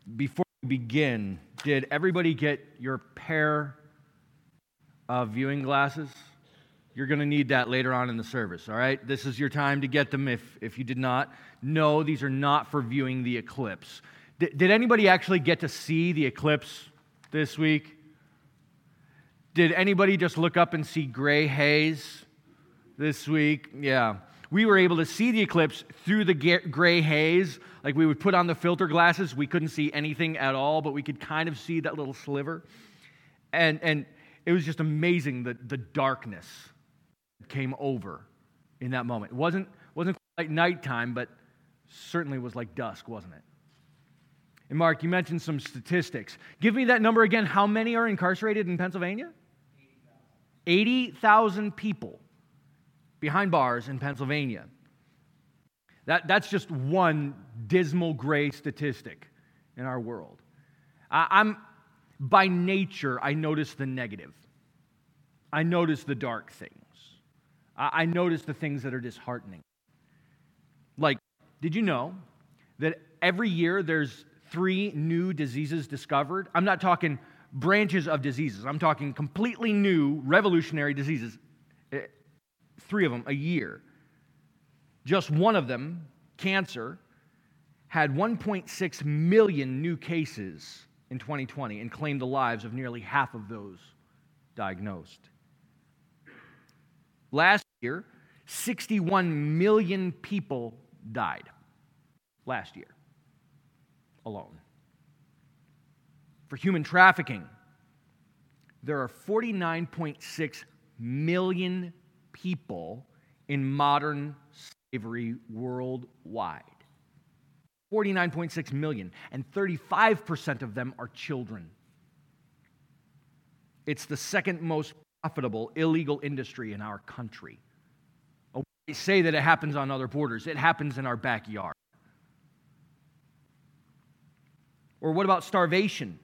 Before we begin, did everybody get your pair of viewing glasses? You're going to need that later on in the service, all right? This is your time to get them if you did not. No, these are not for viewing the eclipse. Did anybody actually get to see the eclipse this week? Did anybody just look up and see gray haze this week? Yeah. We were able to see the eclipse through the gray haze. Like we would put on the filter glasses. We couldn't see anything at all, but we could kind of see that little sliver. And it was just amazing the darkness that came over in that moment. It wasn't quite like nighttime, but certainly was like dusk, wasn't it? And Mark, you mentioned some statistics. Give me that number again. How many are incarcerated in Pennsylvania? 80,000 people behind bars in Pennsylvania. That's just one dismal gray statistic in our world. By nature, I notice the negative. I notice the dark things. I notice the things that are disheartening. Like, did you know that every year there's 3 new diseases discovered? I'm not talking branches of diseases. I'm talking completely new, revolutionary diseases. 3 of them a year. Just one of them, cancer, had 1.6 million new cases in 2020 and claimed the lives of nearly half of those diagnosed. Last year, 61 million people died. Last year alone. For human trafficking, there are 49.6 million people in modern slavery worldwide. 49.6 million, and 35% of them are children. It's the second most profitable illegal industry in our country. We say that it happens on other borders. It happens in our backyard. Or what about starvation?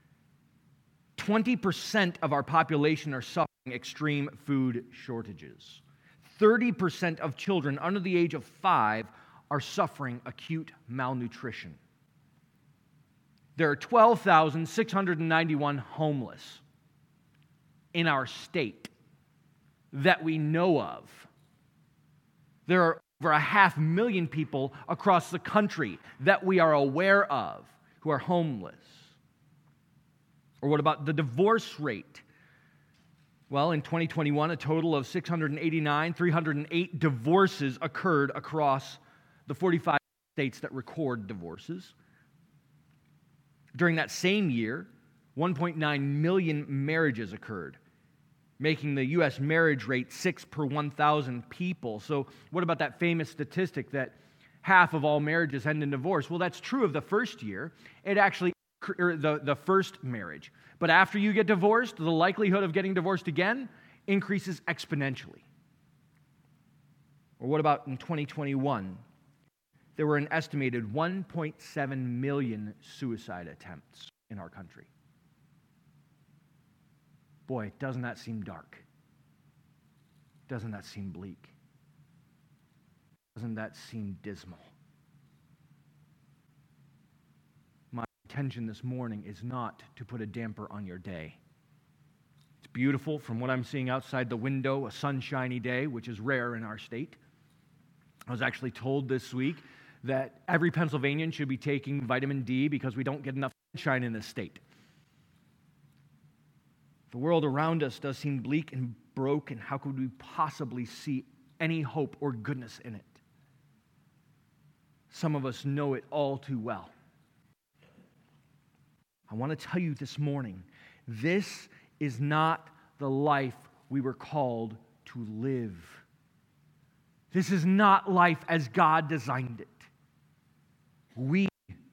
20% of our population are suffering extreme food shortages. 30% of children under the age of 5 are suffering acute malnutrition. There are 12,691 homeless in our state that we know of. There are over 500,000 people across the country that we are aware of who are homeless. Or what about the divorce rate? Well, in 2021, a total of 308 divorces occurred across the 45 states that record divorces. During that same year, 1.9 million marriages occurred, making the U.S. marriage rate 6 per 1,000 people. So what about that famous statistic that half of all marriages end in divorce? Well, that's true of the first year. It actually, the first marriage. But after you get divorced, the likelihood of getting divorced again increases exponentially. Or what about in 2021? There were an estimated 1.7 million suicide attempts in our country. Boy, doesn't that seem dark? Doesn't that seem bleak? Doesn't that seem dismal? My intention this morning is not to put a damper on your day. It's beautiful from what I'm seeing outside the window, a sunshiny day, which is rare in our state. I was actually told this week that every Pennsylvanian should be taking vitamin D because we don't get enough sunshine in this state. The world around us does seem bleak and broken. How could we possibly see any hope or goodness in it? Some of us know it all too well. I want to tell you this morning, this is not the life we were called to live. This is not life as God designed it. We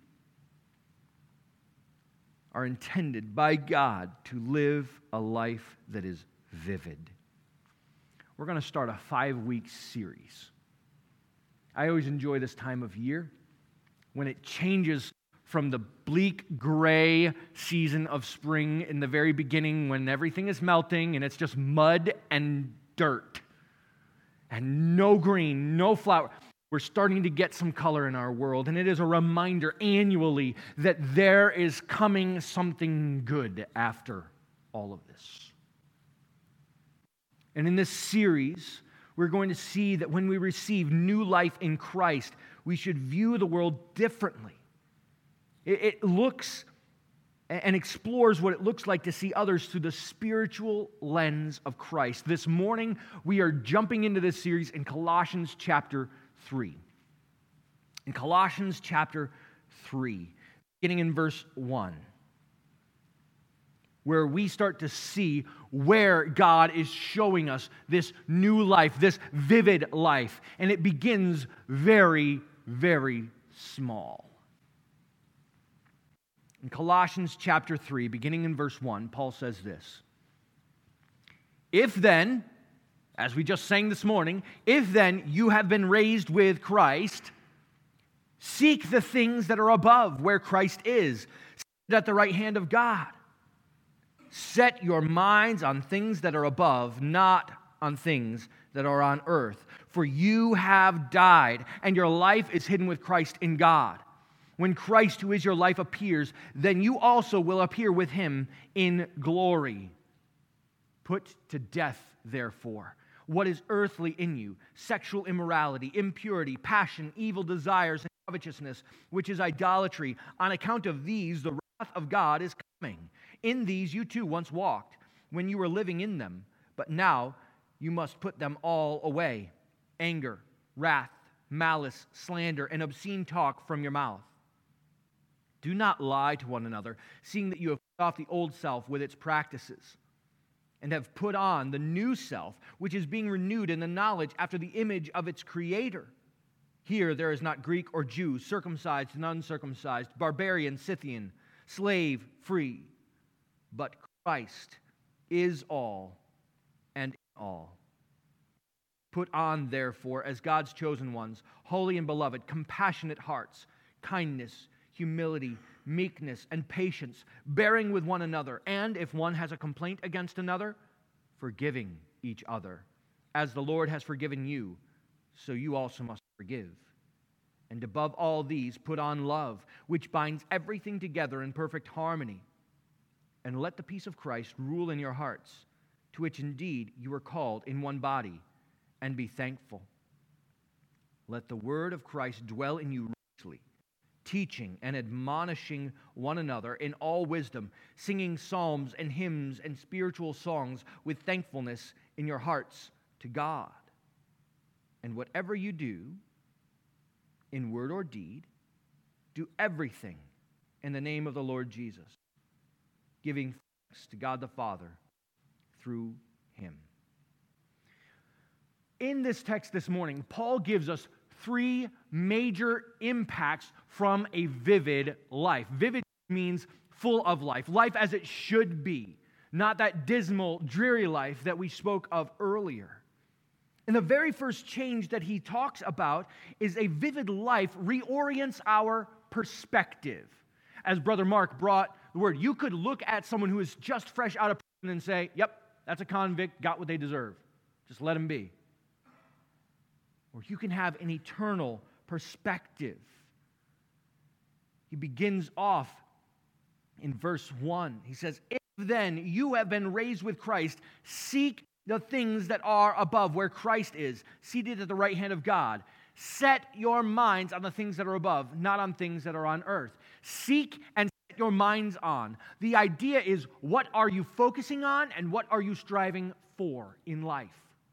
are intended by God to live a life that is vivid. We're going to start a 5-week series. I always enjoy this time of year when it changes from the bleak gray season of spring in the very beginning when everything is melting and it's just mud and dirt and no green, no flower. We're starting to get some color in our world, and it is a reminder annually that there is coming something good after all of this. And in this series, we're going to see that when we receive new life in Christ, we should view the world differently. It looks and explores what it looks like to see others through the spiritual lens of Christ. This morning, we are jumping into this series in Colossians chapter 3. In Colossians chapter 3, beginning in verse 1, where we start to see where God is showing us this new life, this vivid life. And it begins very, very small. In Colossians chapter 3, beginning in verse 1, Paul says this: If then, as we just sang this morning, if then you have been raised with Christ, seek the things that are above, where Christ is, seated at the right hand of God. Set your minds on things that are above, not on things that are on earth. For you have died, and your life is hidden with Christ in God. When Christ, who is your life, appears, then you also will appear with him in glory. Put to death, therefore, what is earthly in you: sexual immorality, impurity, passion, evil desires, and covetousness, which is idolatry. On account of these, the wrath of God is coming. In these you too once walked, when you were living in them, but now you must put them all away: anger, wrath, malice, slander, and obscene talk from your mouth. Do not lie to one another, seeing that you have put off the old self with its practices, and have put on the new self, which is being renewed in the knowledge after the image of its creator. Here there is not Greek or Jew, circumcised and uncircumcised, barbarian, Scythian, slave, free, but Christ is all and in all. Put on, therefore, as God's chosen ones, holy and beloved, compassionate hearts, kindness, humility, meekness, and patience, bearing with one another, and if one has a complaint against another, forgiving each other. As the Lord has forgiven you, so you also must forgive. And above all these, put on love, which binds everything together in perfect harmony. And let the peace of Christ rule in your hearts, to which indeed you are called in one body, and be thankful. Let the word of Christ dwell in you richly, teaching and admonishing one another in all wisdom, singing psalms and hymns and spiritual songs with thankfulness in your hearts to God. And whatever you do, in word or deed, do everything in the name of the Lord Jesus, giving thanks to God the Father through him. In this text this morning, Paul gives us three major impacts from a vivid life. Vivid means full of life, life as it should be, not that dismal, dreary life that we spoke of earlier. And the very first change that he talks about is a vivid life reorients our perspective. As Brother Mark brought the word, you could look at someone who is just fresh out of prison and say, yep, that's a convict, got what they deserve. Just let him be. Or you can have an eternal perspective. He begins off in verse 1. He says, if then you have been raised with Christ, seek the things that are above, where Christ is, seated at the right hand of God. Set your minds on the things that are above, not on things that are on earth. Seek and set your minds on. The idea is, what are you focusing on and what are you striving for in life?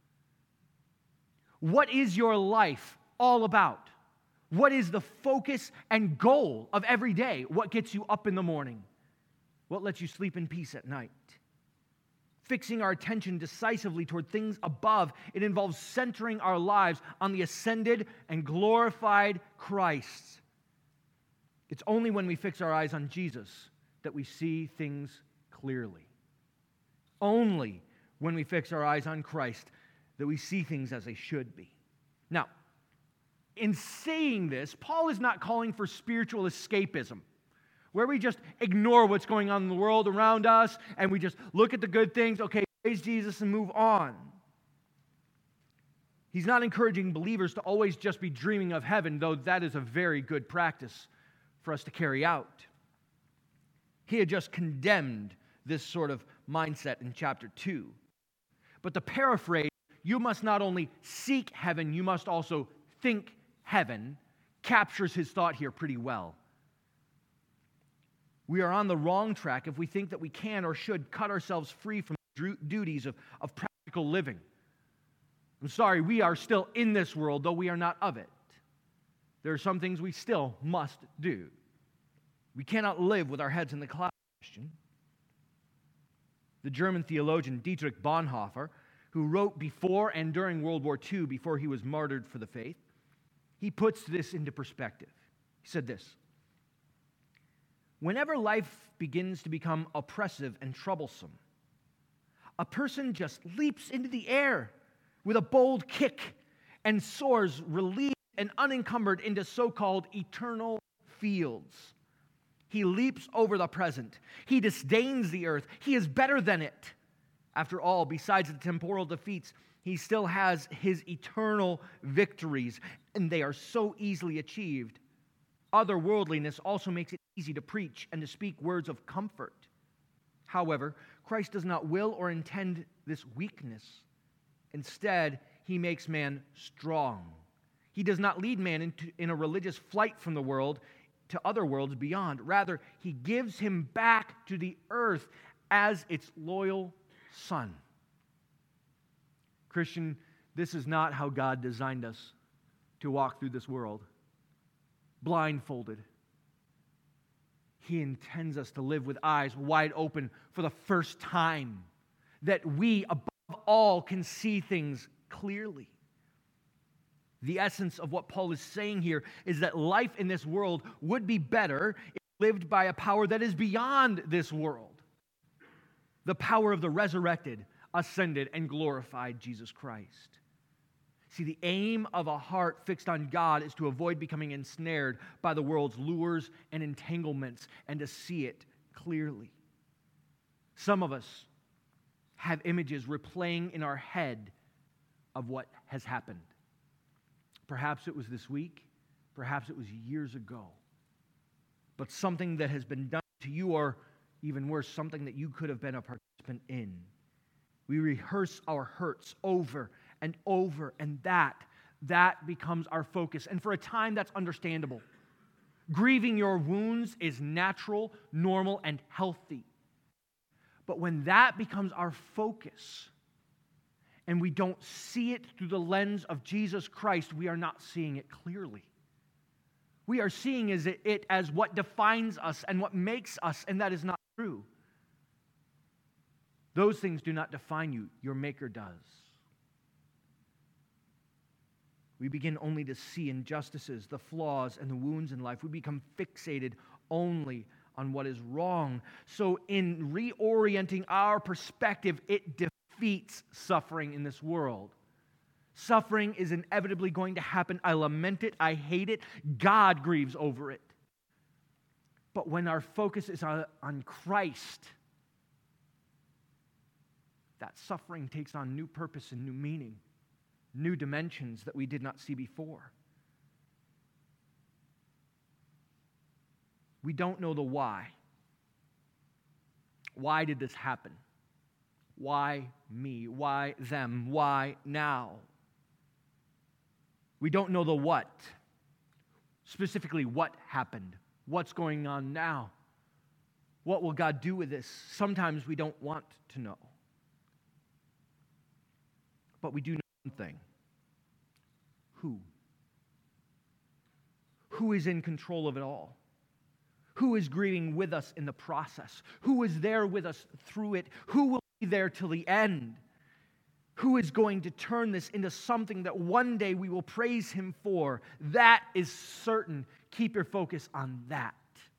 What is your life all about? What is the focus and goal of every day? What gets you up in the morning? What lets you sleep in peace at night? Fixing our attention decisively toward things above, it involves centering our lives on the ascended and glorified Christ. It's only when we fix our eyes on Jesus that we see things clearly. Only when we fix our eyes on Christ that we see things as they should be. Now, in saying this, Paul is not calling for spiritual escapism, where we just ignore what's going on in the world around us and we just look at the good things, okay, praise Jesus and move on. He's not encouraging believers to always just be dreaming of heaven, though that is a very good practice for us to carry out. He had just condemned this sort of mindset in chapter 2. But the paraphrase, you must not only seek heaven, you must also think heaven, captures his thought here pretty well. We are on the wrong track if we think that we can or should cut ourselves free from the duties of practical living. I'm sorry, we are still in this world, though we are not of it. There are some things we still must do. We cannot live with our heads in the clouds, Christian. The German theologian Dietrich Bonhoeffer, who wrote before and during World War II, before he was martyred for the faith, he puts this into perspective. He said this: whenever life begins to become oppressive and troublesome, a person just leaps into the air with a bold kick and soars relieved and unencumbered into so-called eternal fields. He leaps over the present. He disdains the earth. He is better than it. After all, besides the temporal defeats, he still has his eternal victories, and they are so easily achieved. Otherworldliness also makes it easy to preach and to speak words of comfort. However, Christ does not will or intend this weakness. Instead, he makes man strong. He does not lead man in a religious flight from the world to other worlds beyond. Rather, he gives him back to the earth as its loyal son. Christian, this is not how God designed us to walk through this world, blindfolded. He intends us to live with eyes wide open for the first time, that we, above all, can see things clearly. The essence of what Paul is saying here is that life in this world would be better if lived by a power that is beyond this world. The power of the resurrected, ascended, and glorified Jesus Christ. See, the aim of a heart fixed on God is to avoid becoming ensnared by the world's lures and entanglements and to see it clearly. Some of us have images replaying in our head of what has happened. Perhaps it was this week, perhaps it was years ago. But something that has been done to you, or even worse, something that you could have been a participant in. We rehearse our hurts over and over, and that becomes our focus. And for a time, that's understandable. Grieving your wounds is natural, normal, and healthy. But when that becomes our focus, and we don't see it through the lens of Jesus Christ, we are not seeing it clearly. We are seeing it as what defines us and what makes us, and that is not true. Those things do not define you. Your Maker does. We begin only to see injustices, the flaws, and the wounds in life. We become fixated only on what is wrong. So in reorienting our perspective, it defeats suffering in this world. Suffering is inevitably going to happen. I lament it. I hate it. God grieves over it. But when our focus is on Christ, that suffering takes on new purpose and new meaning, new dimensions that we did not see before. We don't know the why. Why did this happen? Why me? Why them? Why now? We don't know the what. Specifically, what happened? What's going on now? What will God do with this? Sometimes we don't want to know. But we do know one thing. Who? Who is in control of it all? Who is grieving with us in the process? Who is there with us through it? Who will be there till the end? Who is going to turn this into something that one day we will praise Him for? That is certain. Keep your focus on that.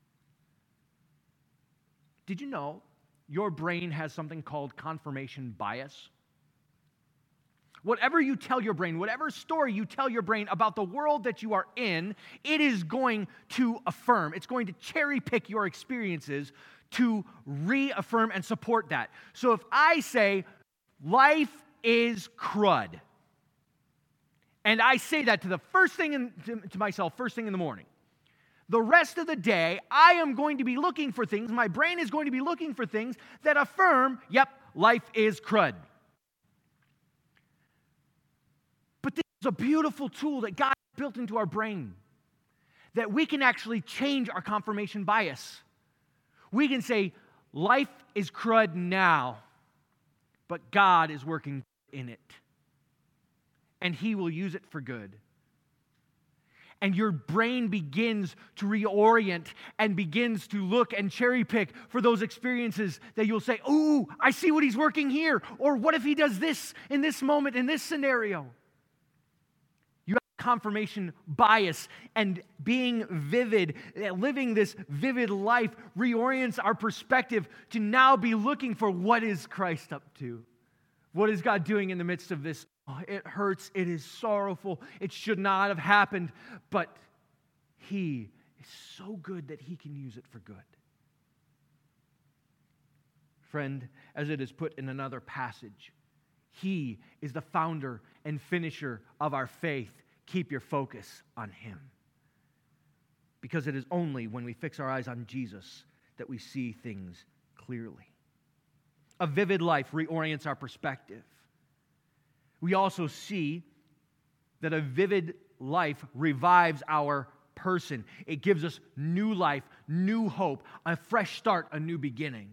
Did you know your brain has something called confirmation bias? Whatever you tell your brain, whatever story you tell your brain about the world that you are in, it is going to affirm. It's going to cherry pick your experiences to reaffirm and support that. So if I say, life is crud, And I say that to myself first thing in the morning. The rest of the day, I am going to be looking for things, my brain is going to be looking for things that affirm, yep, life is crud. But this is a beautiful tool that God built into our brain, that we can actually change our confirmation bias. We can say, life is crud now, but God is working in it. And He will use it for good. And your brain begins to reorient and begins to look and cherry pick for those experiences that you'll say, ooh, I see what He's working here. Or what if He does this in this moment, in this scenario? You have confirmation bias, and being vivid, living this vivid life reorients our perspective to now be looking for what is Christ up to? What is God doing in the midst of this? Oh, it hurts. It is sorrowful. It should not have happened. But He is so good that He can use it for good. Friend, as it is put in another passage, He is the founder and finisher of our faith. Keep your focus on Him. Because it is only when we fix our eyes on Jesus that we see things clearly. A vivid life reorients our perspective. We also see that a vivid life revives our person. It gives us new life, new hope, a fresh start, a new beginning.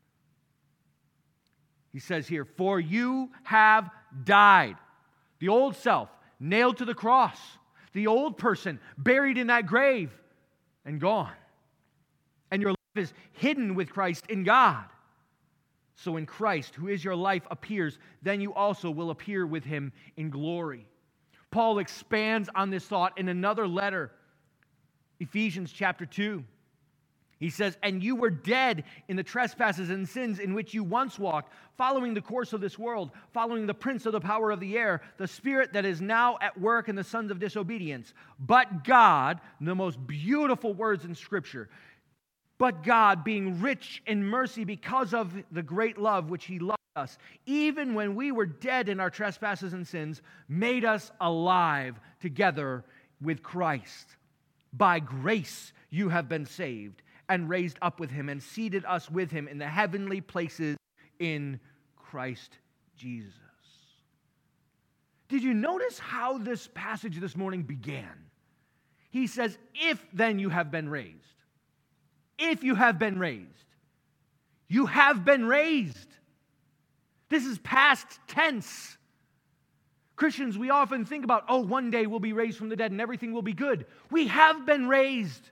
He says here, for you have died. The old self, nailed to the cross. The old person, buried in that grave and gone. And your life is hidden with Christ in God. So when Christ, who is your life, appears, then you also will appear with Him in glory. Paul expands on this thought in another letter, Ephesians chapter 2. He says, and you were dead in the trespasses and sins in which you once walked, following the course of this world, following the prince of the power of the air, the spirit that is now at work in the sons of disobedience. But God, the most beautiful words in Scripture, but God, being rich in mercy because of the great love which He loved us, even when we were dead in our trespasses and sins, made us alive together with Christ. By grace you have been saved, and raised up with Him, and seated us with Him in the heavenly places in Christ Jesus. Did you notice how this passage this morning began? He says, if then you have been raised. If you have been raised. You have been raised. This is past tense. Christians, we often think about, oh, one day we'll be raised from the dead and everything will be good. We have been raised.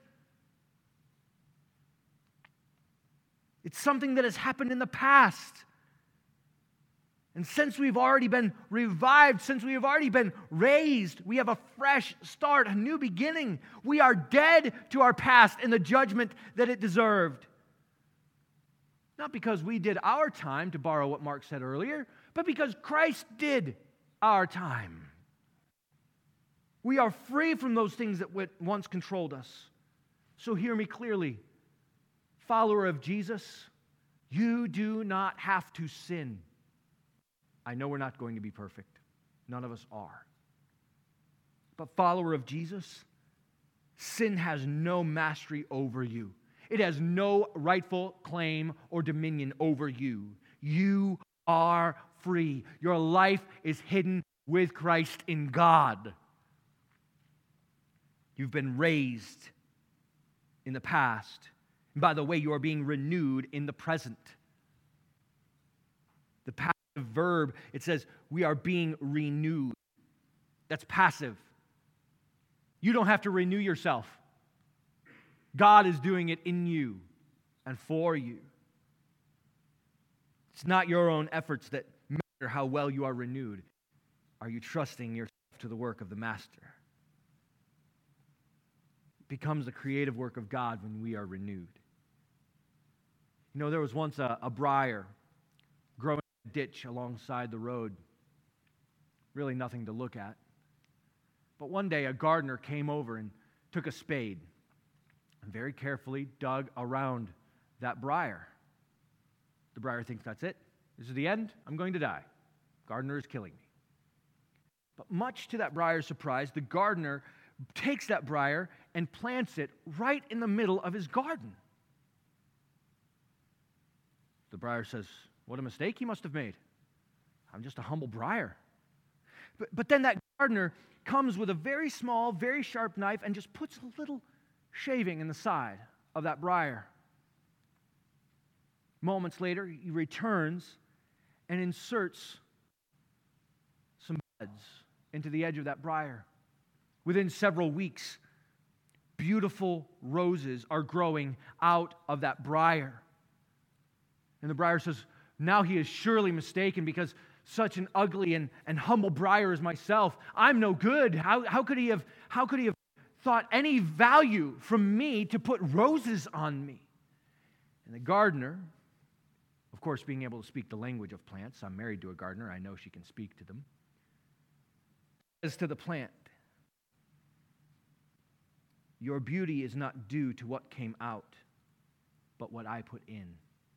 It's something that has happened in the past. And since we've already been revived, since we have already been raised, we have a fresh start, a new beginning. We are dead to our past and the judgment that it deserved. Not because we did our time, to borrow what Mark said earlier, but because Christ did our time. We are free from those things that once controlled us. So hear me clearly. Follower of Jesus, you do not have to sin. I know we're not going to be perfect. None of us are. But follower of Jesus, sin has no mastery over you. It has no rightful claim or dominion over you. You are free. Your life is hidden with Christ in God. You've been raised in the past. And by the way, you are being renewed in the present. The passive verb, it says, we are being renewed. That's passive. You don't have to renew yourself. God is doing it in you and for you. It's not your own efforts that matter how well you are renewed. Are you trusting yourself to the work of the Master? It becomes the creative work of God when we are renewed. You know, there was once a briar growing in a ditch alongside the road. Really nothing to look at. But one day a gardener came over and took a spade and very carefully dug around that briar. The briar thinks, that's it. This is the end. I'm going to die. Gardener is killing me. But much to that briar's surprise, the gardener takes that briar and plants it right in the middle of his garden. The briar says, "What a mistake he must have made. I'm just a humble briar." But then that gardener comes with a very small, very sharp knife and just puts a little shaving in the side of that briar. Moments later, he returns and inserts some buds into the edge of that briar. Within several weeks, beautiful roses are growing out of that briar. And the briar says, now he is surely mistaken, because such an ugly and humble briar as myself, I'm no good. How could he have thought any value from me to put roses on me? And the gardener, of course, being able to speak the language of plants, I'm married to a gardener, I know she can speak to them, says to the plant, "Your beauty is not due to what came out, but what I put in."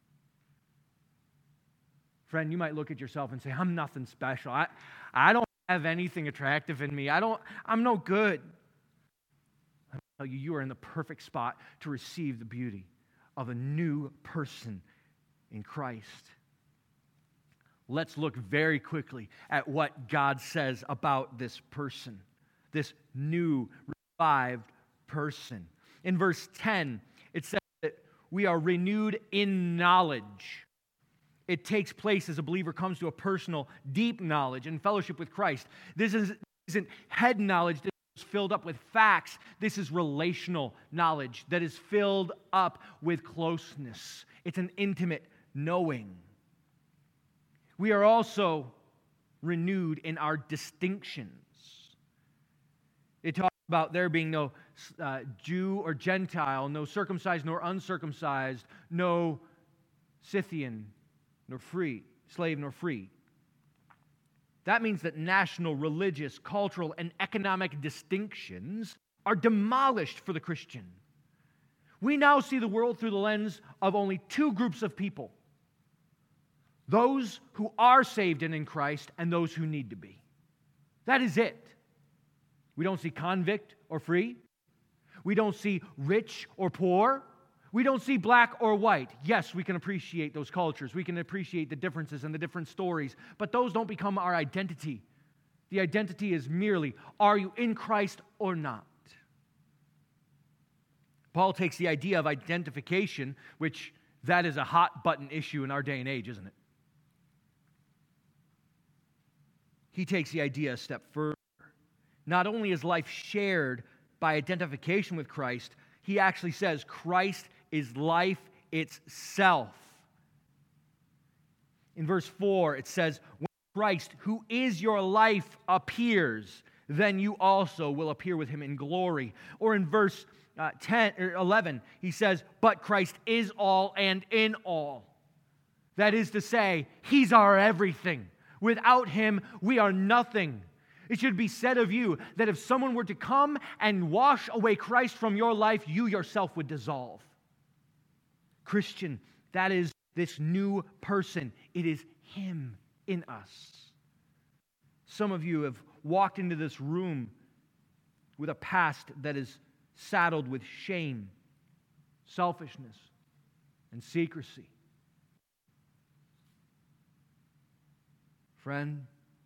Friend, you might look at yourself and say, "I'm nothing special. I don't have anything attractive in me. I'm no good." I tell you, you are in the perfect spot to receive the beauty of a new person in Christ. Let's look very quickly at what God says about this person, this new, revived person. In verse 10, it says that we are renewed in knowledge. It takes place as a believer comes to a personal, deep knowledge and fellowship with Christ. This isn't head knowledge that is filled up with facts. This is relational knowledge that is filled up with closeness. It's an intimate knowing. We are also renewed in our distinctions. It talks about there being no Jew or Gentile, no circumcised nor uncircumcised, no Scythian nor free, slave nor free. That means that national, religious, cultural, and economic distinctions are demolished for the Christian. We now see the world through the lens of only two groups of people: those who are saved and in Christ, and those who need to be. That is it. We don't see convict or free. We don't see rich or poor. We don't see black or white. Yes, we can appreciate those cultures. We can appreciate the differences and the different stories, but those don't become our identity. The identity is merely, are you in Christ or not? Paul takes the idea of identification, which that is a hot button issue in our day and age, isn't it? He takes the idea a step further. Not only is life shared by identification with Christ, he actually says Christ is life itself. In verse 4, it says, "When Christ, who is your life, appears, then you also will appear with him in glory." Or in verse 11, he says, "But Christ is all and in all." That is to say, he's our everything. Without him, we are nothing. It should be said of you that if someone were to come and wash away Christ from your life, you yourself would dissolve. Christian, that is this new person. It is him in us. Some of you have walked into this room with a past that is saddled with shame, selfishness, and secrecy. Friend,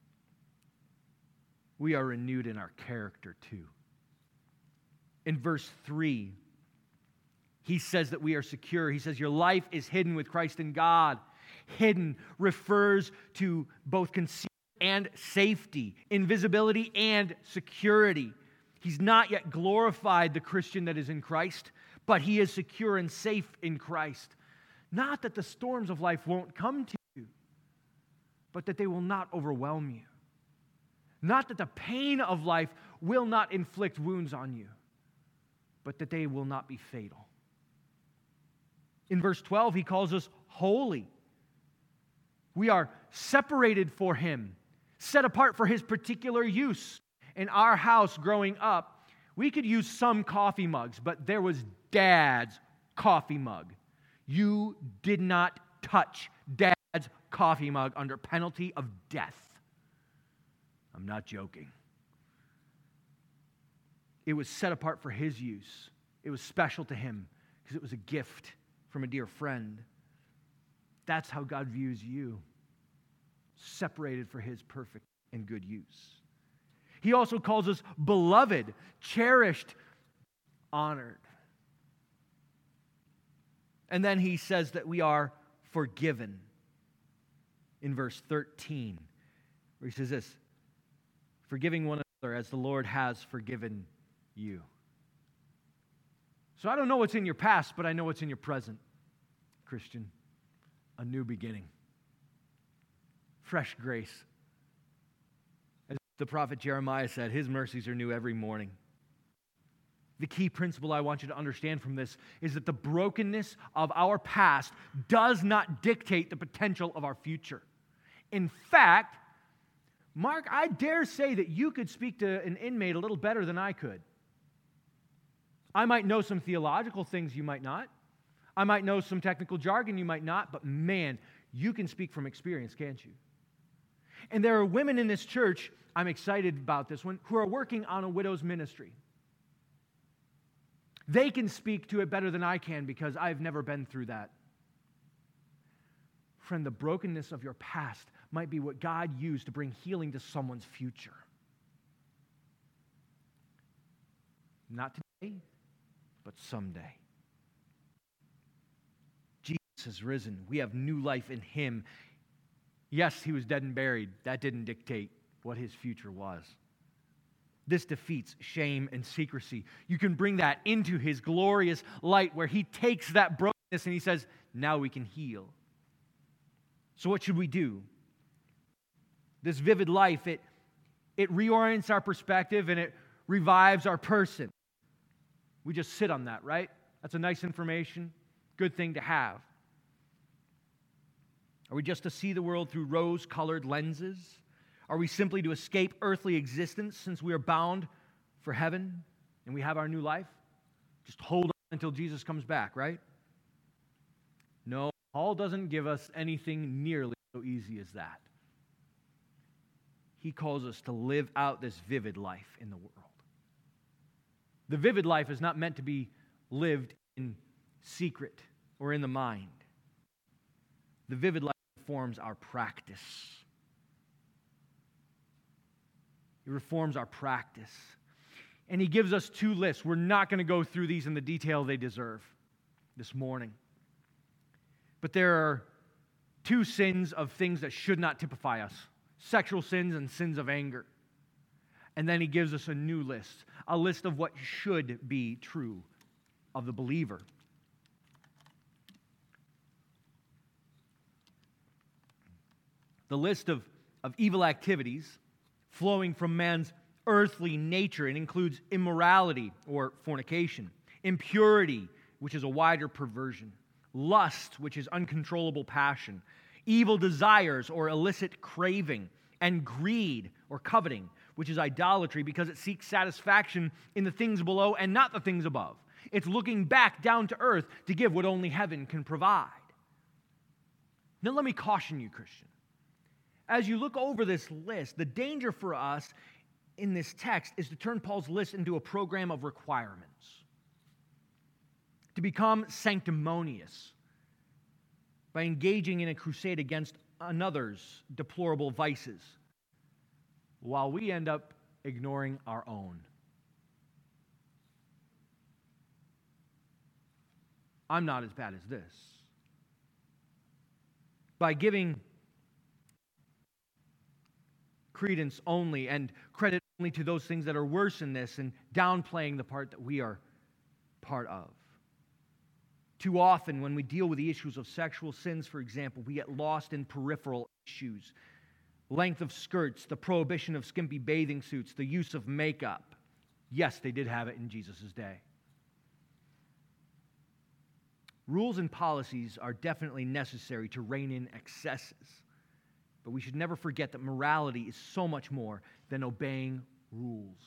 we are renewed in our character too. In verse 3, he says that we are secure. He says, your life is hidden with Christ in God. Hidden refers to both concealment and safety, invisibility and security. He's not yet glorified the Christian that is in Christ, but he is secure and safe in Christ. Not that the storms of life won't come to you, but that they will not overwhelm you. Not that the pain of life will not inflict wounds on you, but that they will not be fatal. In verse 12, he calls us holy. We are separated for him, set apart for his particular use. In our house growing up, we could use some coffee mugs, but there was Dad's coffee mug. You did not touch Dad's coffee mug under penalty of death. I'm not joking. It was set apart for his use. It was special to him because it was a gift from a dear friend. That's how God views you, separated for his perfect and good use. He also calls us beloved, cherished, honored. And then he says that we are forgiven in verse 13, where he says this, forgiving one another as the Lord has forgiven you. So I don't know what's in your past, but I know what's in your present, Christian. A new beginning. Fresh grace. As the prophet Jeremiah said, his mercies are new every morning. The key principle I want you to understand from this is that the brokenness of our past does not dictate the potential of our future. In fact, Mark, I dare say that you could speak to an inmate a little better than I could. I might know some theological things you might not. I might know some technical jargon you might not, but man, you can speak from experience, can't you? And there are women in this church, I'm excited about this one, who are working on a widow's ministry. They can speak to it better than I can because I've never been through that. Friend, the brokenness of your past might be what God used to bring healing to someone's future. Not today, but someday. Jesus has risen. We have new life in him. Yes, he was dead and buried. That didn't dictate what his future was. This defeats shame and secrecy. You can bring that into his glorious light where he takes that brokenness and he says, now we can heal. So what should we do? This vivid life, it reorients our perspective and it revives our person. We just sit on that, right? That's a nice information, good thing to have. Are we just to see the world through rose-colored lenses? Are we simply to escape earthly existence since we are bound for heaven and we have our new life? Just hold on until Jesus comes back, right? No, Paul doesn't give us anything nearly so easy as that. He calls us to live out this vivid life in the world. The vivid life is not meant to be lived in secret or in the mind. The vivid life reforms our practice. It reforms our practice. And he gives us two lists. We're not going to go through these in the detail they deserve this morning. But there are two sins of things that should not typify us. Sexual sins and sins of anger. And then he gives us a new list. A list of what should be true of the believer. The list of evil activities flowing from man's earthly nature. It includes immorality or fornication, impurity, which is a wider perversion, lust, which is uncontrollable passion, evil desires or illicit craving, and greed or coveting, which is idolatry because it seeks satisfaction in the things below and not the things above. It's looking back down to earth to give what only heaven can provide. Now let me caution you, Christian. As you look over this list, the danger for us in this text is to turn Paul's list into a program of requirements. To become sanctimonious by engaging in a crusade against another's deplorable vices, while we end up ignoring our own. I'm not as bad as this. By giving credence only and credit only to those things that are worse in this and downplaying the part that we are part of. Too often when we deal with the issues of sexual sins, for example, we get lost in peripheral issues. Length of skirts, the prohibition of skimpy bathing suits, the use of makeup. Yes, they did have it in Jesus' day. Rules and policies are definitely necessary to rein in excesses. But we should never forget that morality is so much more than obeying rules.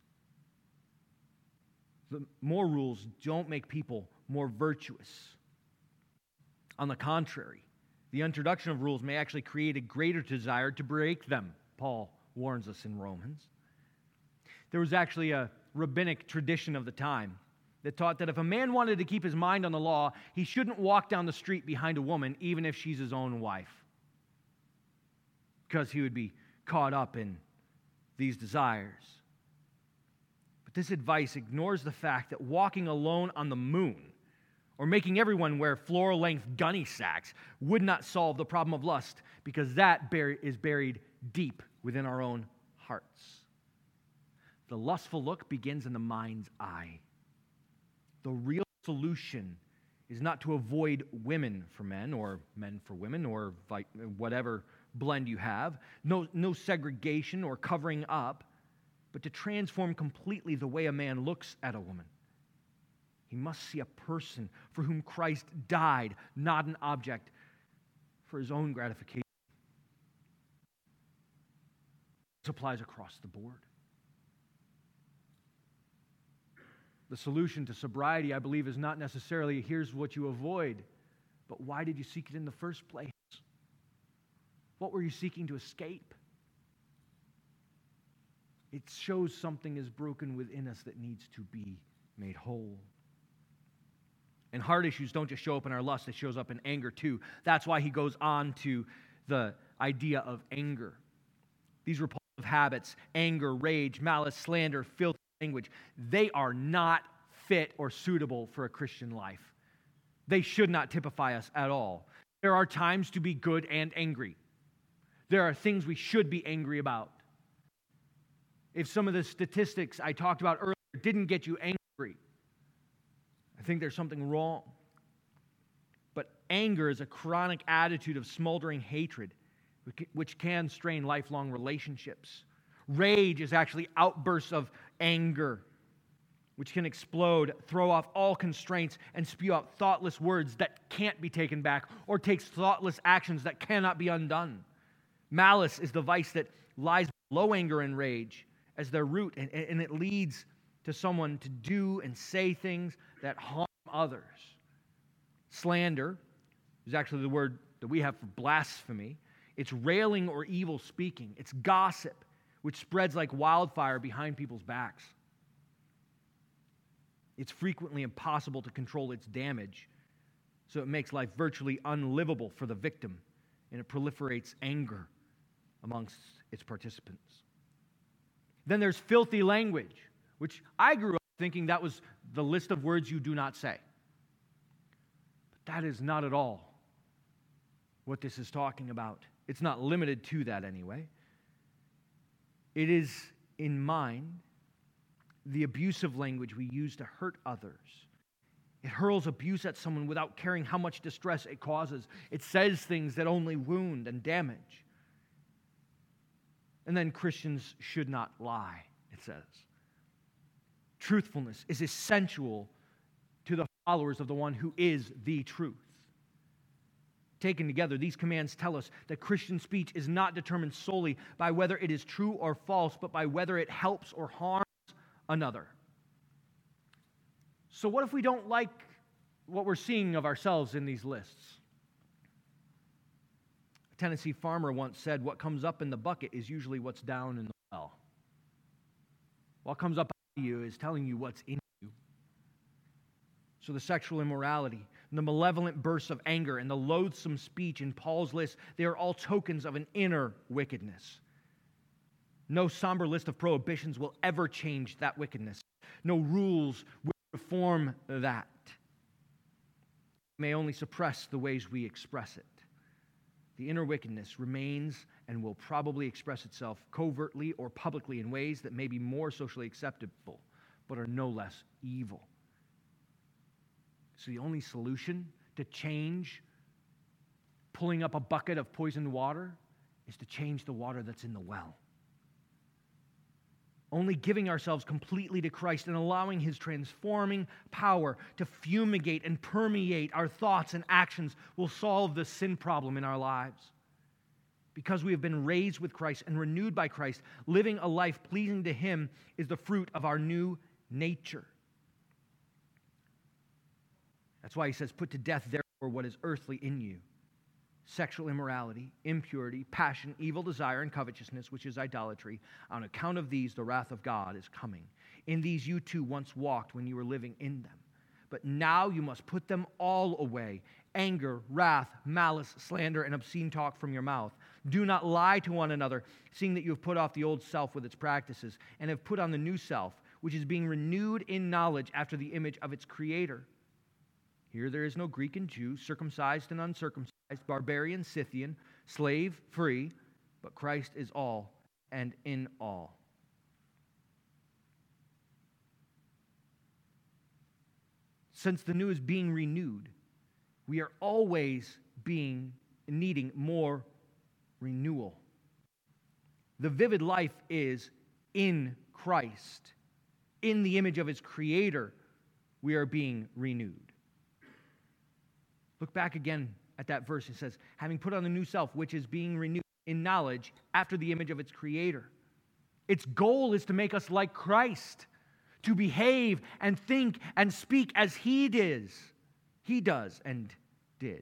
The more rules don't make people more virtuous. On the contrary, the introduction of rules may actually create a greater desire to break them, Paul warns us in Romans. There was actually a rabbinic tradition of the time that taught that if a man wanted to keep his mind on the law, he shouldn't walk down the street behind a woman, even if she's his own wife, because he would be caught up in these desires. But this advice ignores the fact that walking alone on the moon or making everyone wear floor-length gunny sacks would not solve the problem of lust, because that is buried deep within our own hearts. The lustful look begins in the mind's eye. The real solution is not to avoid women for men or men for women or whatever blend you have, no segregation or covering up, but to transform completely the way a man looks at a woman. He must see a person for whom Christ died, not an object for his own gratification. This applies across the board. The solution to sobriety, I believe, is not necessarily here's what you avoid, but why did you seek it in the first place? What were you seeking to escape? It shows something is broken within us that needs to be made whole. And heart issues don't just show up in our lust, it shows up in anger too. That's why he goes on to the idea of anger. These repulsive habits, anger, rage, malice, slander, filthy language, they are not fit or suitable for a Christian life. They should not typify us at all. There are times to be good and angry. There are things we should be angry about. If some of the statistics I talked about earlier didn't get you angry, I think there's something wrong. But anger is a chronic attitude of smoldering hatred, which can strain lifelong relationships. Rage is actually outbursts of anger, which can explode, throw off all constraints, and spew out thoughtless words that can't be taken back, or takes thoughtless actions that cannot be undone. Malice is the vice that lies below anger and rage as their root, and it leads to someone to do and say things that harm others. Slander is actually the word that we have for blasphemy. It's railing or evil speaking. It's gossip, which spreads like wildfire behind people's backs. It's frequently impossible to control its damage, so it makes life virtually unlivable for the victim, and it proliferates anger amongst its participants. Then there's filthy language, which I grew up thinking that was the list of words you do not say. But that is not at all what this is talking about. It's not limited to that anyway. It is in mind the abusive language we use to hurt others. It hurls abuse at someone without caring how much distress it causes. It says things that only wound and damage. And then Christians should not lie, it says. Truthfulness is essential to the followers of the one who is the truth. Taken together, these commands tell us that Christian speech is not determined solely by whether it is true or false, but by whether it helps or harms another. So what if we don't like what we're seeing of ourselves in these lists? A Tennessee farmer once said, what comes up in the bucket is usually what's down in the well. What comes up out of you is telling you what's in you. So the sexual immorality, the malevolent bursts of anger, and the loathsome speech in Paul's list, they are all tokens of an inner wickedness. No somber list of prohibitions will ever change that wickedness. No rules will reform that. It may only suppress the ways we express it. The inner wickedness remains and will probably express itself covertly or publicly in ways that may be more socially acceptable, but are no less evil. So the only solution to change pulling up a bucket of poisoned water is to change the water that's in the well. Only giving ourselves completely to Christ and allowing His transforming power to fumigate and permeate our thoughts and actions will solve the sin problem in our lives. Because we have been raised with Christ and renewed by Christ, living a life pleasing to Him is the fruit of our new nature. That's why he says, put to death therefore what is earthly in you. sexual immorality, impurity, passion, evil desire, and covetousness, which is idolatry. On account of these, the wrath of God is coming. In these you too once walked when you were living in them. But now you must put them all away: anger, wrath, malice, slander, and obscene talk from your mouth. Do not lie to one another, seeing that you have put off the old self with its practices, and have put on the new self, which is being renewed in knowledge after the image of its Creator. Here there is no Greek and Jew, circumcised and uncircumcised, barbarian, Scythian, slave, free, but Christ is all and in all. Since the new is being renewed, we are always needing more renewal. The vivid life is in Christ. In the image of his Creator, we are being renewed. Look back again at that verse. It says, having put on the new self, which is being renewed in knowledge after the image of its Creator. Its goal is to make us like Christ, to behave and think and speak as He does and did.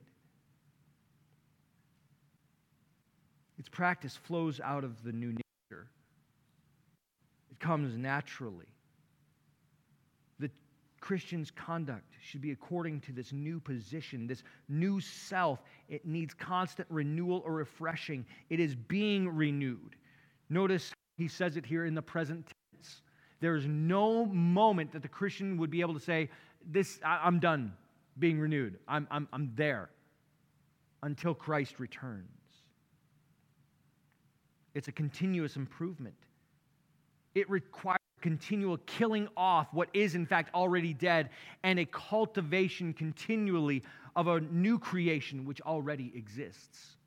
Its practice flows out of the new nature. It comes naturally. The Christian's conduct should be according to this new position, this new self. It needs constant renewal or refreshing. It is being renewed. Notice he says it here in the present tense. There is no moment that the Christian would be able to say, I'm done being renewed. I'm there until Christ returns. It's a continuous improvement. It requires continual killing off what is in fact already dead, and a cultivation continually of a new creation which already exists.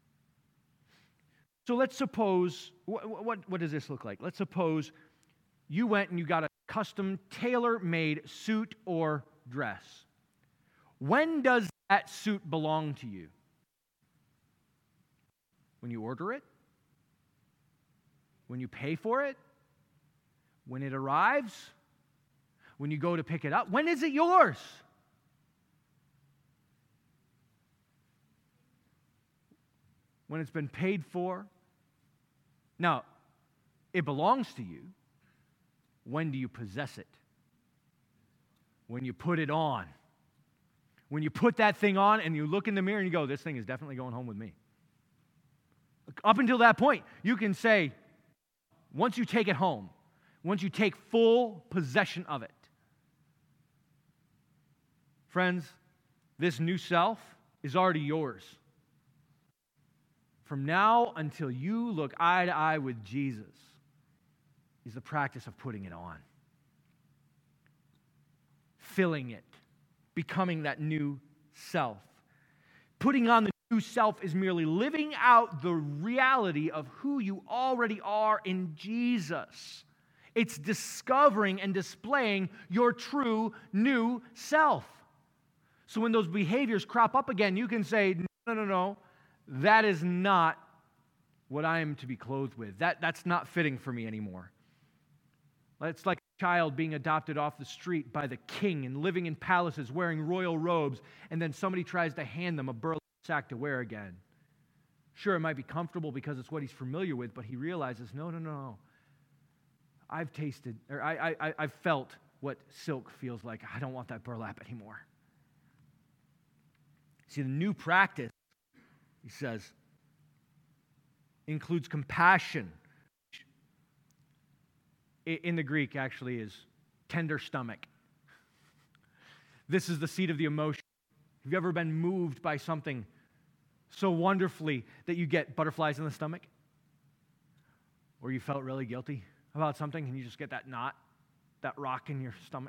So let's suppose, what does this look like? Let's suppose you went and you got a custom tailor-made suit or dress. When does that suit belong to you? When you order it? When you pay for it? When it arrives? When you go to pick it up? When is it yours? When it's been paid for? Now, it belongs to you. When do you possess it? When you put it on. When you put that thing on and you look in the mirror and you go, this thing is definitely going home with me. Up until that point, you can say, once you take it home, once you take full possession of it, friends, this new self is already yours. From now until you look eye to eye with Jesus is the practice of putting it on, filling it, becoming that new self. Putting on the new self is merely living out the reality of who you already are in Jesus. It's discovering and displaying your true new self. So when those behaviors crop up again, you can say, no, that is not what I am to be clothed with. That's not fitting for me anymore. It's like a child being adopted off the street by the king and living in palaces wearing royal robes, and then somebody tries to hand them a burlap sack to wear again. Sure, it might be comfortable because it's what he's familiar with, but he realizes, no. I've tasted, or I've felt what silk feels like. I don't want that burlap anymore. See, the new practice, he says, includes compassion. In the Greek, actually, is tender stomach. This is the seat of the emotion. Have you ever been moved by something so wonderfully that you get butterflies in the stomach? Or you felt really guilty about something and you just get that knot, that rock in your stomach?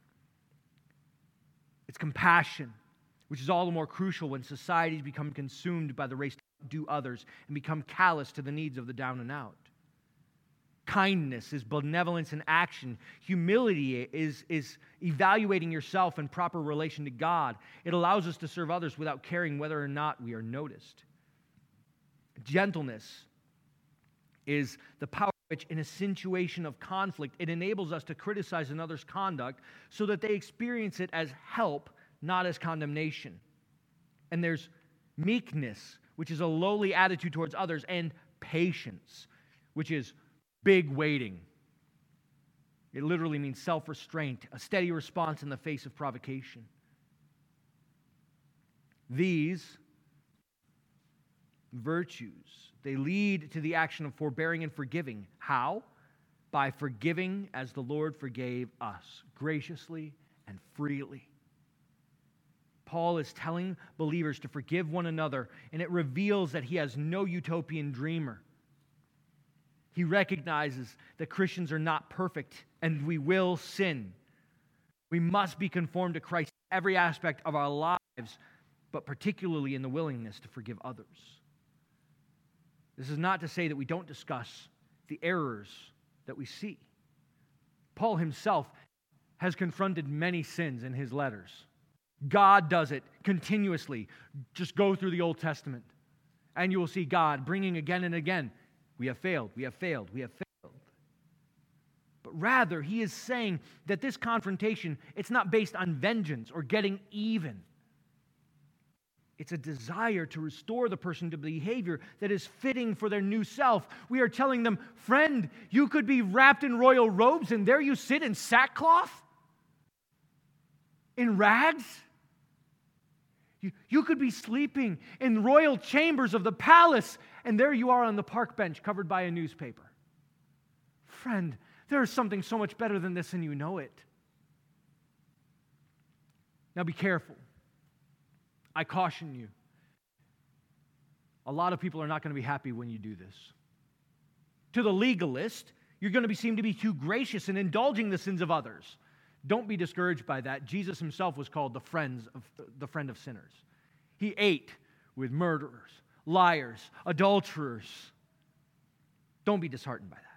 It's compassion, which is all the more crucial when societies become consumed by the race to outdo others and become callous to the needs of the down and out. Kindness is benevolence in action. Humility is evaluating yourself in proper relation to God. It allows us to serve others without caring whether or not we are noticed. Gentleness is the power which, in a situation of conflict, it enables us to criticize another's conduct so that they experience it as help, not as condemnation. And there's meekness, which is a lowly attitude towards others, and patience, which is big waiting. It literally means self-restraint, a steady response in the face of provocation. These virtues, they lead to the action of forbearing and forgiving. How? By forgiving as the Lord forgave us, graciously and freely. Paul is telling believers to forgive one another, and it reveals that he has no utopian dreamer. He recognizes that Christians are not perfect, and we will sin. We must be conformed to Christ in every aspect of our lives, but particularly in the willingness to forgive others. This is not to say that we don't discuss the errors that we see. Paul himself has confronted many sins in his letters. God does it continuously. Just go through the Old Testament, and you will see God bringing again and again, we have failed, we have failed, we have failed. But rather, he is saying that this confrontation, it's not based on vengeance or getting even. It's a desire to restore the person to behavior that is fitting for their new self. We are telling them, friend, you could be wrapped in royal robes, and there you sit in sackcloth, in rags. You could be sleeping in royal chambers of the palace, and there you are on the park bench covered by a newspaper. Friend, there is something so much better than this, and you know it. Now be careful. I caution you. A lot of people are not going to be happy when you do this. To the legalist, you're going to seem to be too gracious in indulging the sins of others. Don't be discouraged by that. Jesus himself was called the friend of sinners. He ate with murderers, liars, adulterers. Don't be disheartened by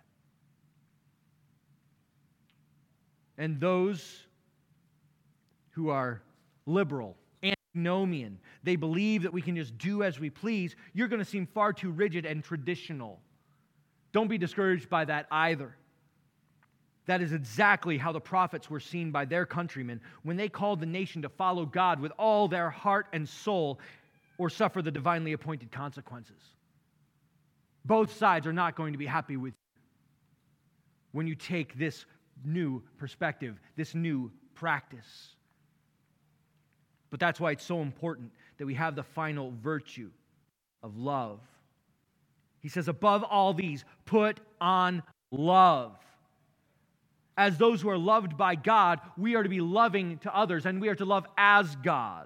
that. And those who are liberal, antinomian, they believe that we can just do as we please, you're going to seem far too rigid and traditional. Don't be discouraged by that either. That is exactly how the prophets were seen by their countrymen when they called the nation to follow God with all their heart and soul or suffer the divinely appointed consequences. Both sides are not going to be happy with you when you take this new perspective, this new practice. But that's why it's so important that we have the final virtue of love. He says, above all these, put on love. As those who are loved by God, we are to be loving to others, and we are to love as God.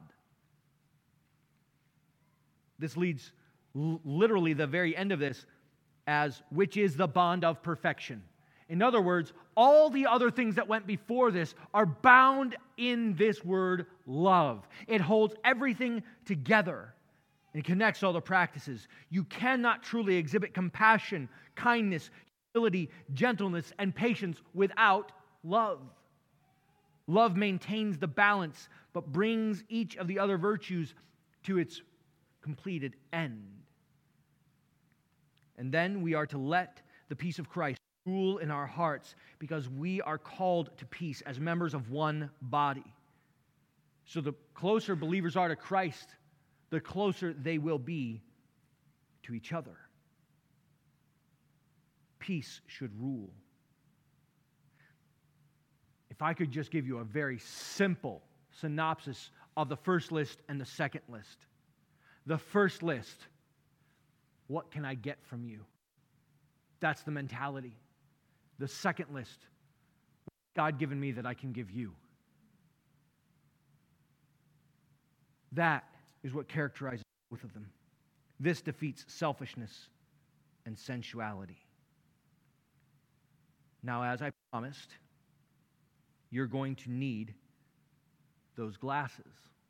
This leads literally the very end of this as, which is the bond of perfection. In other words, all the other things that went before this are bound in this word love. It holds everything together and connects all the practices. You cannot truly exhibit compassion, kindness, humility, gentleness, and patience without love. Love maintains the balance, but brings each of the other virtues to its completed end. And then we are to let the peace of Christ rule in our hearts, because we are called to peace as members of one body. So the closer believers are to Christ, the closer they will be to each other. Peace should rule. If I could just give you a very simple synopsis of the first list and the second list. The first list, what can I get from you? That's the mentality. The second list, what God given me that I can give you. That is what characterizes both of them. This defeats selfishness and sensuality. Now, as I promised, you're going to need those glasses.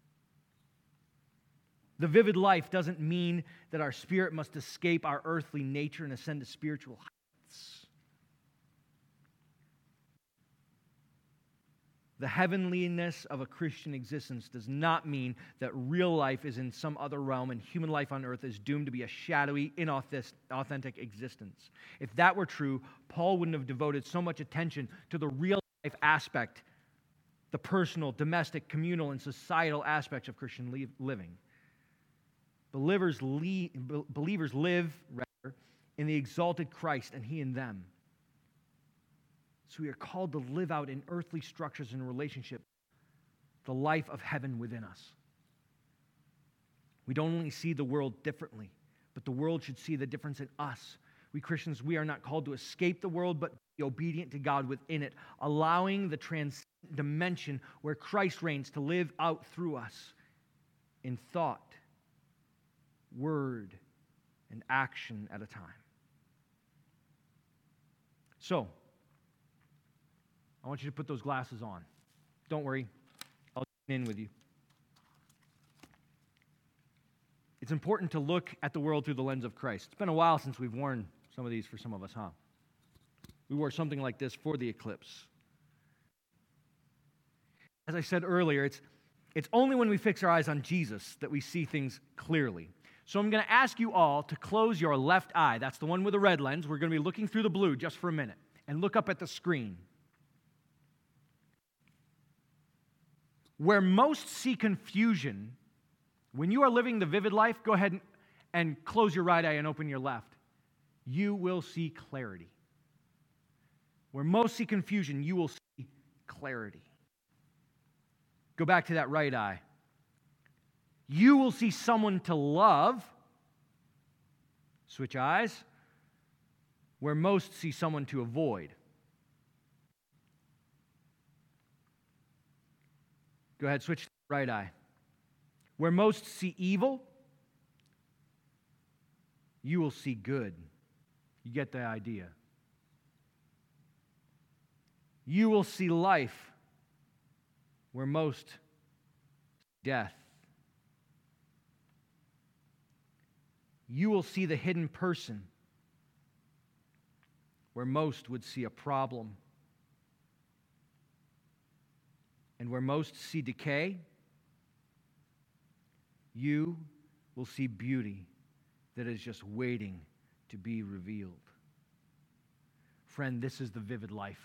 The vivid life doesn't mean that our spirit must escape our earthly nature and ascend to spiritual heights. The heavenliness of a Christian existence does not mean that real life is in some other realm and human life on earth is doomed to be a shadowy, inauthentic existence. If that were true, Paul wouldn't have devoted so much attention to the real life aspect, the personal, domestic, communal, and societal aspects of Christian living. Believers live rather, in the exalted Christ and He in them. So we are called to live out in earthly structures and relationships the life of heaven within us. We don't only see the world differently, but the world should see the difference in us. We Christians, we are not called to escape the world, but be obedient to God within it, allowing the transcendent dimension where Christ reigns to live out through us in thought, word, and action at a time. So, I want you to put those glasses on. Don't worry, I'll join in with you. It's important to look at the world through the lens of Christ. It's been a while since we've worn some of these for some of us, huh? We wore something like this for the eclipse. As I said earlier, it's only when we fix our eyes on Jesus that we see things clearly. So I'm going to ask you all to close your left eye. That's the one with the red lens. We're going to be looking through the blue just for a minute. And look up at the screen. Where most see confusion, when you are living the vivid life, go ahead and close your right eye and open your left. You will see clarity. Where most see confusion, you will see clarity. Go back to that right eye. You will see someone to love. Switch eyes. Where most see someone to avoid. Go ahead, switch to the right eye. Where most see evil, you will see good. You get the idea. You will see life where most death. You will see the hidden person where most would see a problem. And where most see decay, you will see beauty that is just waiting to be revealed. Friend, this is the vivid life.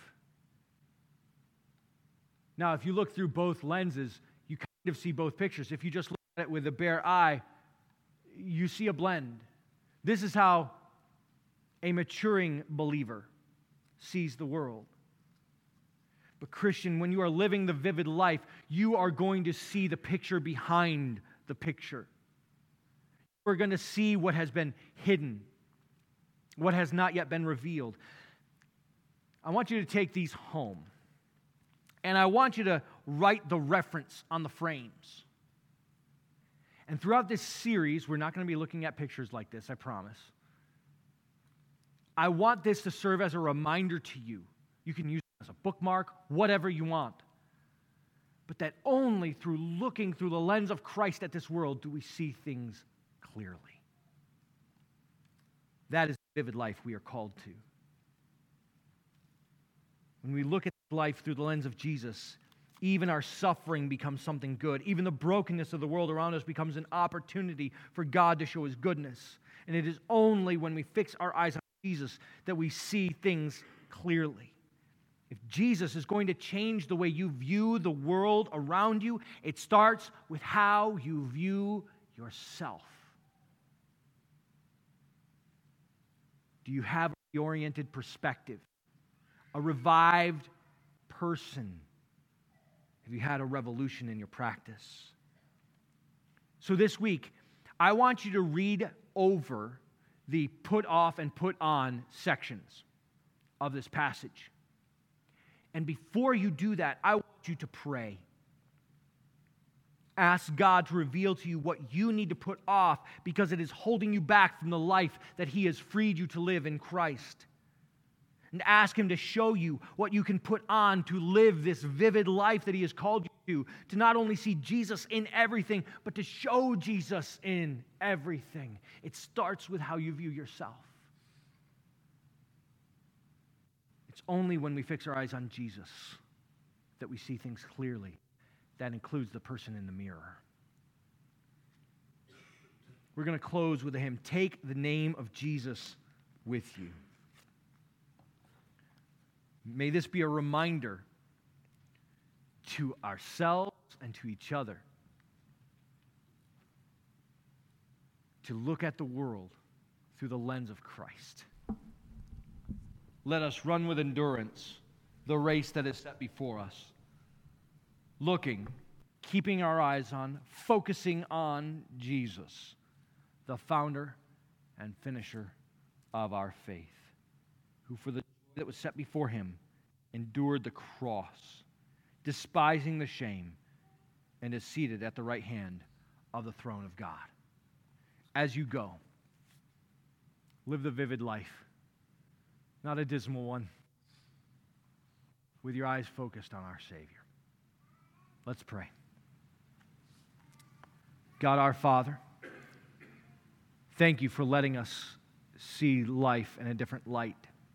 Now, if you look through both lenses, you kind of see both pictures. If you just look at it with a bare eye, you see a blend. This is how a maturing believer sees the world. But Christian, when you are living the vivid life, you are going to see the picture behind the picture. We're going to see what has been hidden, what has not yet been revealed. I want you to take these home, and I want you to write the reference on the frames. And throughout this series, we're not going to be looking at pictures like this, I promise. I want this to serve as a reminder to you. You can use it as a bookmark, whatever you want. But that only through looking through the lens of Christ at this world do we see things clearly. That is the vivid life we are called to. When we look at life through the lens of Jesus, even our suffering becomes something good. Even the brokenness of the world around us becomes an opportunity for God to show His goodness. And it is only when we fix our eyes on Jesus that we see things clearly. If Jesus is going to change the way you view the world around you, it starts with how you view yourself. Do you have a reoriented perspective? A revived person? Have you had a revolution in your practice? So this week, I want you to read over the put off and put on sections of this passage. And before you do that, I want you to pray. Ask God to reveal to you what you need to put off because it is holding you back from the life that He has freed you to live in Christ. And ask Him to show you what you can put on to live this vivid life that He has called you to not only see Jesus in everything, but to show Jesus in everything. It starts with how you view yourself. It's only when we fix our eyes on Jesus that we see things clearly. That includes the person in the mirror. We're going to close with a hymn, Take the Name of Jesus with You. May this be a reminder to ourselves and to each other to look at the world through the lens of Christ. Let us run with endurance the race that is set before us, looking, keeping our eyes on, focusing on Jesus, the founder and finisher of our faith, who for the joy that was set before him endured the cross, despising the shame, and is seated at the right hand of the throne of God. As you go, live the vivid life, not a dismal one, with your eyes focused on our Savior. Let's pray. God our Father, thank you for letting us see life in a different light.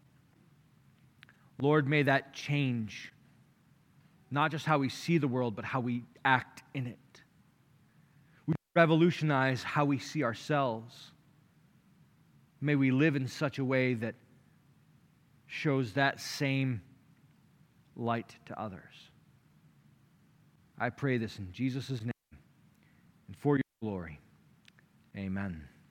Lord, may that change not just how we see the world, but how we act in it. We revolutionize how we see ourselves. May we live in such a way that shows that same light to others. I pray this in Jesus' name and for your glory. Amen.